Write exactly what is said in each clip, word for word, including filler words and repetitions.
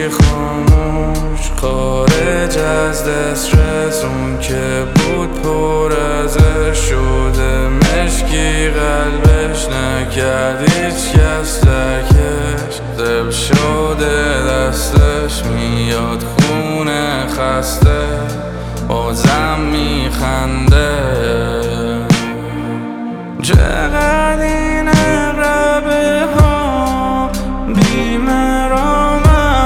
گوشی خاموش خارج از دسترس، اون که بود پر ازش شده مشکی، قلبش نکرد هیچ کس ترکش، دل شده دستش میاد خونه خسته بازم میخنده. چقدر این اقربه ها بی‌مرامن،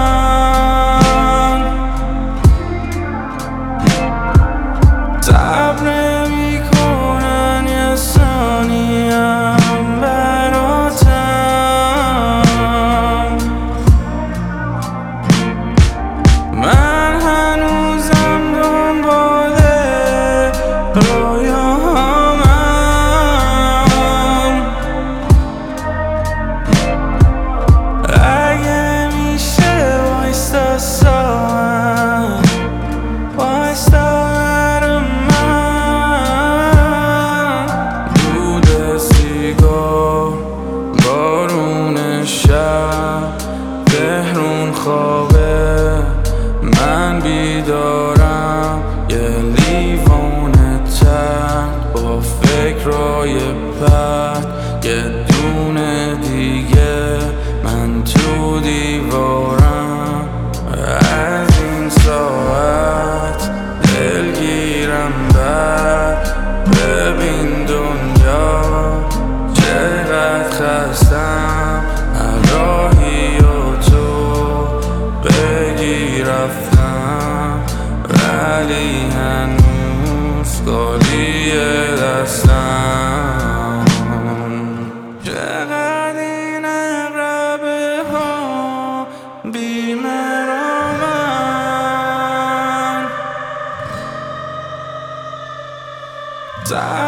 صبر نمی‌کنن یه ثانیه هم براتم. من هنوزم دنبال رویاهامم، اگه میشه وایستا ساعت وایستا برا من. دود سیگار، بارون شب، تهرون خوابه، من بیدارم یه لیوان تن با فکرای بد، یه دونه دیگه من تو دیوارم. از این ساعت دلگیرم بد، ببین دنیا چقدر خستم، هر راهی و تو بگی رفتم، ولی هنوز خالی دستم. چقدر این اقربه ها بی‌مرامن،